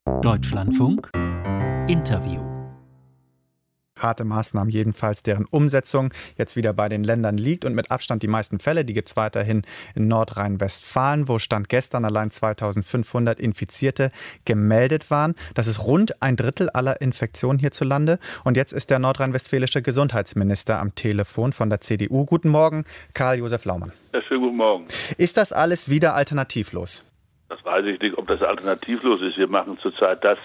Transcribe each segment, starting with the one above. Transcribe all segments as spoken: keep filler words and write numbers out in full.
Deutschlandfunk Interview. Harte Maßnahmen jedenfalls, deren Umsetzung jetzt wieder bei den Ländern liegt und mit Abstand die meisten Fälle, die gibt es weiterhin in Nordrhein-Westfalen, wo Stand gestern allein zweitausendfünfhundert Infizierte gemeldet waren. Das ist rund ein Drittel aller Infektionen hierzulande. Und jetzt ist der nordrhein-westfälische Gesundheitsminister am Telefon von der C D U. Guten Morgen, Karl-Josef Laumann. Ja, schönen guten Morgen. Ist das alles wieder alternativlos? Das weiß ich nicht, ob das alternativlos ist. Wir machen zurzeit das,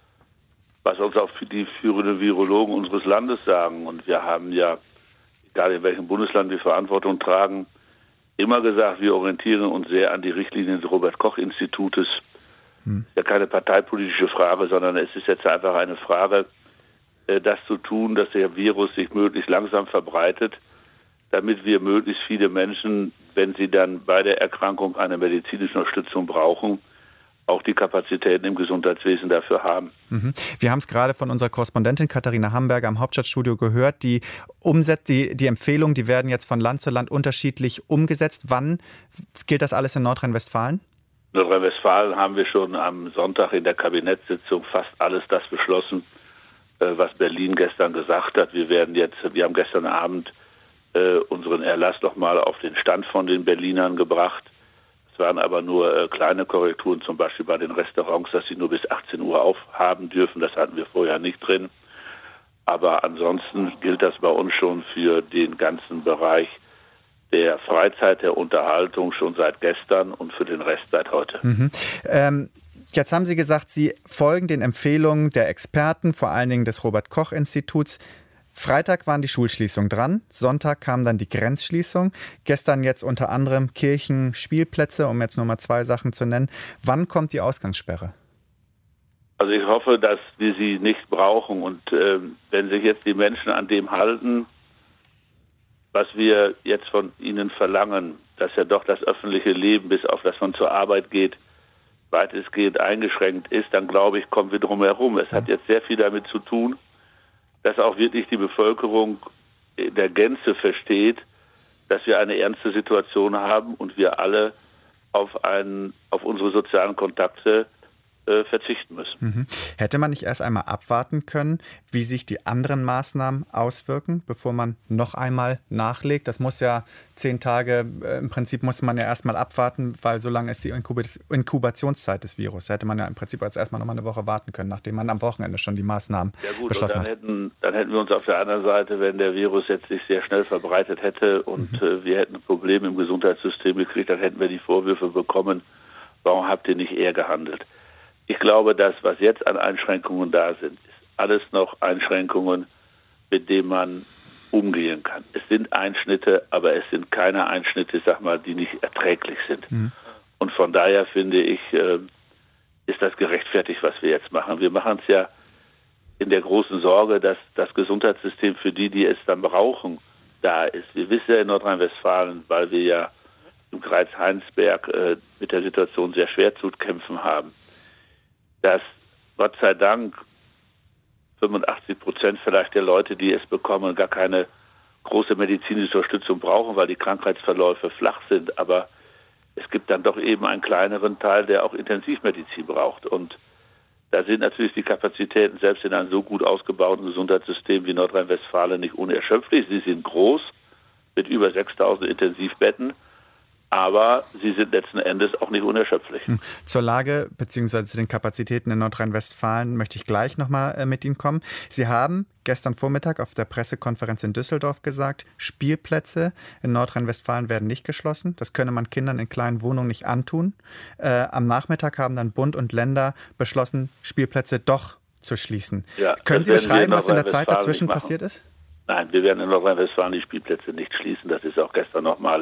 was uns auch die führenden Virologen unseres Landes sagen. Und wir haben ja, egal in welchem Bundesland wir Verantwortung tragen, immer gesagt, wir orientieren uns sehr an die Richtlinien des Robert-Koch-Institutes. Hm. Das ist ja keine parteipolitische Frage, sondern es ist jetzt einfach eine Frage, das zu tun, dass der Virus sich möglichst langsam verbreitet, damit wir möglichst viele Menschen, wenn sie dann bei der Erkrankung eine medizinische Unterstützung brauchen, auch die Kapazitäten im Gesundheitswesen dafür haben. Mhm. Wir haben es gerade von unserer Korrespondentin Katharina Hamburger am Hauptstadtstudio gehört. Die, Umset- die, die Empfehlungen, die werden jetzt von Land zu Land unterschiedlich umgesetzt. Wann gilt das alles in Nordrhein-Westfalen? In Nordrhein-Westfalen haben wir schon am Sonntag in der Kabinettssitzung fast alles das beschlossen, was Berlin gestern gesagt hat. Wir werden jetzt, wir haben gestern Abend äh, unseren Erlass nochmal auf den Stand von den Berlinern gebracht. Es waren aber nur äh, kleine Korrekturen, zum Beispiel bei den Restaurants, dass sie nur bis achtzehn Uhr aufhaben dürfen. Das hatten wir vorher nicht drin. Aber ansonsten gilt das bei uns schon für den ganzen Bereich der Freizeit, der Unterhaltung schon seit gestern und für den Rest seit heute. Mhm. Ähm Jetzt haben Sie gesagt, Sie folgen den Empfehlungen der Experten, vor allen Dingen des Robert-Koch-Instituts. Freitag waren die Schulschließungen dran, Sonntag kam dann die Grenzschließung, gestern jetzt unter anderem Kirchen, Spielplätze, um jetzt nur mal zwei Sachen zu nennen. Wann kommt die Ausgangssperre? Also ich hoffe, dass wir sie nicht brauchen und äh, wenn sich jetzt die Menschen an dem halten, was wir jetzt von ihnen verlangen, dass ja doch das öffentliche Leben, bis auf das man zur Arbeit geht, weitestgehend eingeschränkt ist, dann glaube ich, kommen wir drum herum. Es hat jetzt sehr viel damit zu tun, dass auch wirklich die Bevölkerung in der Gänze versteht, dass wir eine ernste Situation haben und wir alle auf einen, auf unsere sozialen Kontakte äh, verzichten müssen. Mhm. Hätte man nicht erst einmal abwarten können, wie sich die anderen Maßnahmen auswirken, bevor man noch einmal nachlegt? Das muss ja zehn Tage, äh, im Prinzip muss man ja erstmal abwarten, weil so lange ist die Inkub- Inkubationszeit des Virus. Da hätte man ja im Prinzip als erstmal noch mal eine Woche warten können, nachdem man am Wochenende schon die Maßnahmen ja gut, beschlossen dann hat. Hätten, dann hätten wir uns auf der anderen Seite, wenn der Virus jetzt sich sehr schnell verbreitet hätte und mhm. äh, wir hätten ein Problem im Gesundheitssystem gekriegt, dann hätten wir die Vorwürfe bekommen, warum habt ihr nicht eher gehandelt? Ich glaube, das, was jetzt an Einschränkungen da sind, ist alles noch Einschränkungen, mit denen man umgehen kann. Es sind Einschnitte, aber es sind keine Einschnitte, ich sag mal, die nicht erträglich sind. Mhm. Und von daher finde ich, äh, ist das gerechtfertigt, was wir jetzt machen. Wir machen es ja in der großen Sorge, dass das Gesundheitssystem für die, die es dann brauchen, da ist. Wir wissen ja in Nordrhein-Westfalen, weil wir ja im Kreis Heinsberg äh, mit der Situation sehr schwer zu kämpfen haben, dass Gott sei Dank fünfundachtzig Prozent vielleicht der Leute, die es bekommen, gar keine große medizinische Unterstützung brauchen, weil die Krankheitsverläufe flach sind. Aber es gibt dann doch eben einen kleineren Teil, der auch Intensivmedizin braucht. Und da sind natürlich die Kapazitäten selbst in einem so gut ausgebauten Gesundheitssystem wie Nordrhein-Westfalen nicht unerschöpflich. Sie sind groß mit über sechstausend Intensivbetten. Aber sie sind letzten Endes auch nicht unerschöpflich. Zur Lage bzw. zu den Kapazitäten in Nordrhein-Westfalen möchte ich gleich nochmal mit Ihnen kommen. Sie haben gestern Vormittag auf der Pressekonferenz in Düsseldorf gesagt, Spielplätze in Nordrhein-Westfalen werden nicht geschlossen. Das könne man Kindern in kleinen Wohnungen nicht antun. Äh, am Nachmittag haben dann Bund und Länder beschlossen, Spielplätze doch zu schließen. Ja, können Sie beschreiben, was in der Zeit dazwischen passiert ist? Nein, wir werden in Nordrhein-Westfalen die Spielplätze nicht schließen. Das ist auch gestern nochmal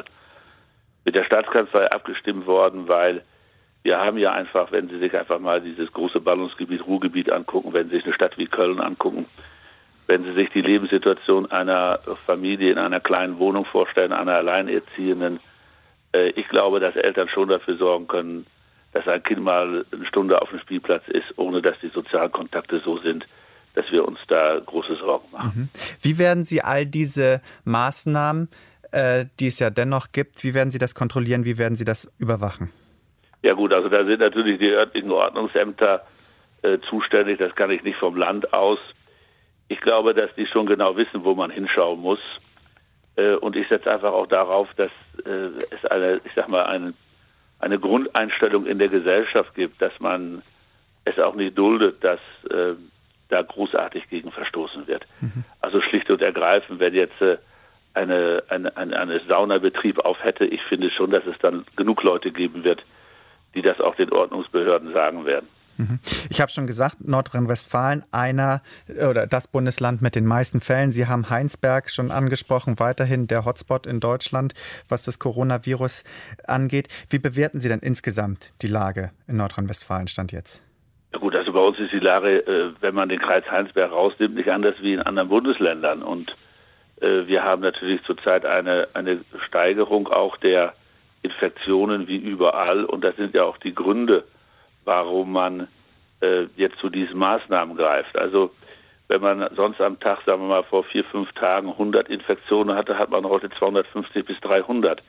mit der Staatskanzlei abgestimmt worden, weil wir haben ja einfach, wenn Sie sich einfach mal dieses große Ballungsgebiet, Ruhrgebiet angucken, wenn Sie sich eine Stadt wie Köln angucken, wenn Sie sich die Lebenssituation einer Familie in einer kleinen Wohnung vorstellen, einer Alleinerziehenden, äh, ich glaube, dass Eltern schon dafür sorgen können, dass ein Kind mal eine Stunde auf dem Spielplatz ist, ohne dass die sozialen Kontakte so sind, dass wir uns da große Sorgen machen. Mhm. Wie werden Sie all diese Maßnahmen, die es ja dennoch gibt, wie werden Sie das kontrollieren, wie werden Sie das überwachen? Ja gut, also da sind natürlich die örtlichen Ordnungsämter äh, zuständig, das kann ich nicht vom Land aus. Ich glaube, dass die schon genau wissen, wo man hinschauen muss. Äh, und ich setze einfach auch darauf, dass äh, es eine, ich sag mal, eine, eine Grundeinstellung in der Gesellschaft gibt, dass man es auch nicht duldet, dass äh, da großartig gegen verstoßen wird. Mhm. Also schlicht und ergreifend, wenn jetzt äh, eine, eine, eine, eine Saunabetrieb auf hätte, ich finde schon, dass es dann genug Leute geben wird, die das auch den Ordnungsbehörden sagen werden. Ich habe schon gesagt, Nordrhein-Westfalen, einer oder das Bundesland mit den meisten Fällen. Sie haben Heinsberg schon angesprochen, weiterhin der Hotspot in Deutschland, was das Coronavirus angeht. Wie bewerten Sie denn insgesamt die Lage in Nordrhein-Westfalen Stand jetzt? Ja gut, also bei uns ist die Lage, wenn man den Kreis Heinsberg rausnimmt, nicht anders wie in anderen Bundesländern. Und wir haben natürlich zurzeit eine, eine Steigerung auch der Infektionen wie überall. Und das sind ja auch die Gründe, warum man äh, jetzt zu diesen Maßnahmen greift. Also wenn man sonst am Tag, sagen wir mal, vor vier, fünf Tagen hundert Infektionen hatte, hat man heute zweihundertfünfzig bis dreihundert.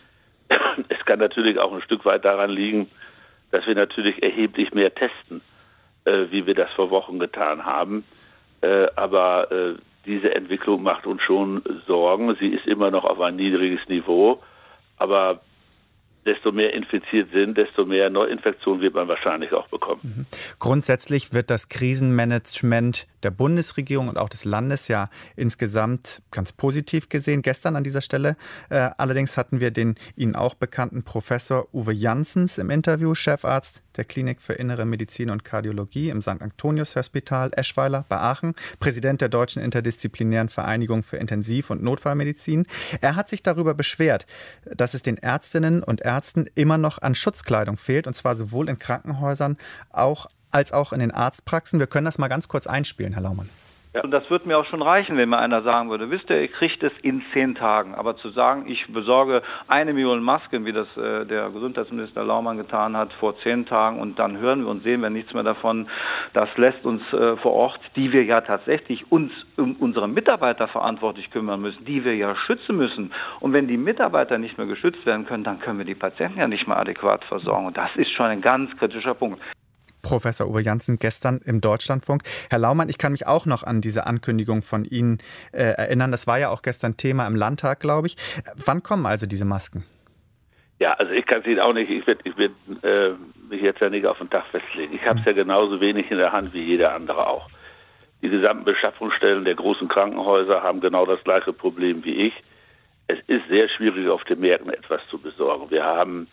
Es kann natürlich auch ein Stück weit daran liegen, dass wir natürlich erheblich mehr testen, äh, wie wir das vor Wochen getan haben. Äh, aber äh, diese Entwicklung macht uns schon Sorgen. Sie ist immer noch auf ein niedriges Niveau, aber desto mehr infiziert sind, desto mehr Neuinfektionen wird man wahrscheinlich auch bekommen. Mhm. Grundsätzlich wird das Krisenmanagement der Bundesregierung und auch des Landes ja insgesamt ganz positiv gesehen. Gestern an dieser Stelle äh, allerdings hatten wir den Ihnen auch bekannten Professor Uwe Janssens im Interview, Chefarzt der Klinik für Innere Medizin und Kardiologie im Sankt Antonius Hospital Eschweiler bei Aachen, Präsident der Deutschen Interdisziplinären Vereinigung für Intensiv- und Notfallmedizin. Er hat sich darüber beschwert, dass es den Ärztinnen und Ärzten immer noch an Schutzkleidung fehlt, und zwar sowohl in Krankenhäusern auch, als auch in den Arztpraxen. Wir können das mal ganz kurz einspielen, Herr Laumann. Ja. Und das würde mir auch schon reichen, wenn mir einer sagen würde, wisst ihr, ihr kriegt es in zehn Tagen. Aber zu sagen, ich besorge eine Million Masken, wie das äh, der Gesundheitsminister Laumann getan hat vor zehn Tagen, und dann hören wir und sehen wir nichts mehr davon, das lässt uns äh, vor Ort, die wir ja tatsächlich uns um unsere Mitarbeiter verantwortlich kümmern müssen, die wir ja schützen müssen. Und wenn die Mitarbeiter nicht mehr geschützt werden können, dann können wir die Patienten ja nicht mehr adäquat versorgen. Und das ist schon ein ganz kritischer Punkt. Professor Uwe Janssen gestern im Deutschlandfunk. Herr Laumann, ich kann mich auch noch an diese Ankündigung von Ihnen äh, erinnern. Das war ja auch gestern Thema im Landtag, glaube ich. Wann kommen also diese Masken? Ja, also ich kann es Ihnen auch nicht, ich werde ich werd, äh, mich jetzt ja nicht auf den Tag festlegen. Ich habe es ja genauso wenig in der Hand wie jeder andere auch. Die gesamten Beschaffungsstellen der großen Krankenhäuser haben genau das gleiche Problem wie ich. Es ist sehr schwierig, auf den Märkten etwas zu besorgen. Wir haben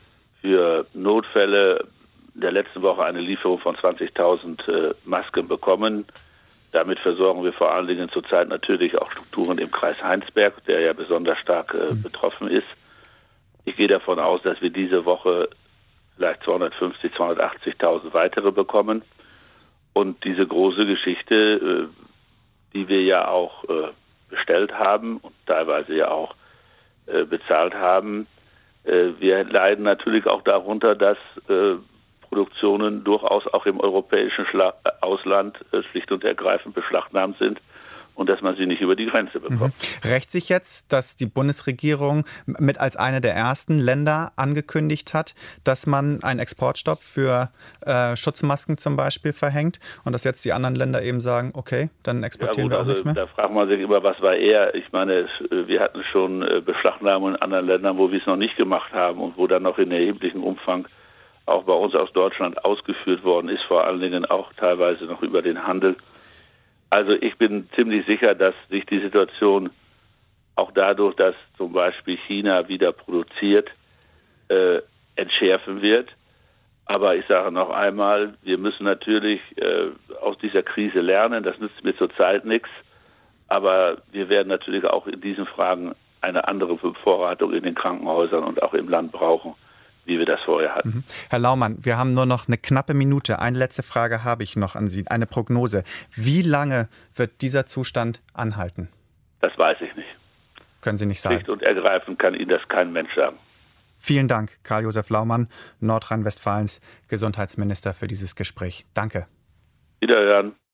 für Notfälle in der letzten Woche eine Lieferung von zwanzigtausend äh, Masken bekommen. Damit versorgen wir vor allen Dingen zurzeit natürlich auch Strukturen im Kreis Heinsberg, der ja besonders stark äh, betroffen ist. Ich gehe davon aus, dass wir diese Woche vielleicht zweihundertfünfzig, zweihundertachtzigtausend weitere bekommen. Und diese große Geschichte, äh, die wir ja auch äh, bestellt haben und teilweise ja auch äh, bezahlt haben, äh, wir leiden natürlich auch darunter, dass äh, Produktionen durchaus auch im europäischen Schla- Ausland äh, schlicht und ergreifend beschlagnahmt sind und dass man sie nicht über die Grenze bekommt. Mhm. Rächt sich jetzt, dass die Bundesregierung mit als eine der ersten Länder angekündigt hat, dass man einen Exportstopp für äh, Schutzmasken zum Beispiel verhängt und dass jetzt die anderen Länder eben sagen, okay, dann exportieren ja, gut, wir auch also, nichts mehr? Da fragt man sich immer, was war eher? Ich meine, wir hatten schon Beschlagnahmungen in anderen Ländern, wo wir es noch nicht gemacht haben und wo dann noch in erheblichem Umfang auch bei uns aus Deutschland ausgeführt worden ist, vor allen Dingen auch teilweise noch über den Handel. Also ich bin ziemlich sicher, dass sich die Situation auch dadurch, dass zum Beispiel China wieder produziert, äh, entschärfen wird. Aber ich sage noch einmal, wir müssen natürlich äh, aus dieser Krise lernen. Das nützt mir zurzeit nichts. Aber wir werden natürlich auch in diesen Fragen eine andere Bevorratung in den Krankenhäusern und auch im Land brauchen, wie wir das vorher hatten. Mhm. Herr Laumann, wir haben nur noch eine knappe Minute. Eine letzte Frage habe ich noch an Sie, eine Prognose. Wie lange wird dieser Zustand anhalten? Das weiß ich nicht. Können Sie nicht sagen? Schlicht und ergreifend kann Ihnen das kein Mensch sagen. Vielen Dank, Karl-Josef Laumann, Nordrhein-Westfalens Gesundheitsminister, für dieses Gespräch. Danke. Wiederhören.